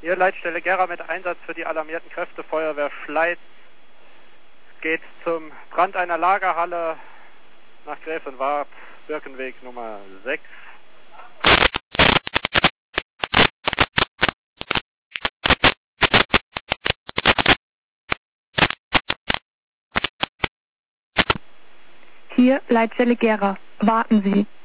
Hier Leitstelle Gera mit Einsatz für die alarmierten Kräfte Feuerwehr Schleiz. Geht zum Brand einer Lagerhalle nach Gräfenwarp, Birkenweg Nummer 6. Hier Leitstelle Gera. Warten Sie.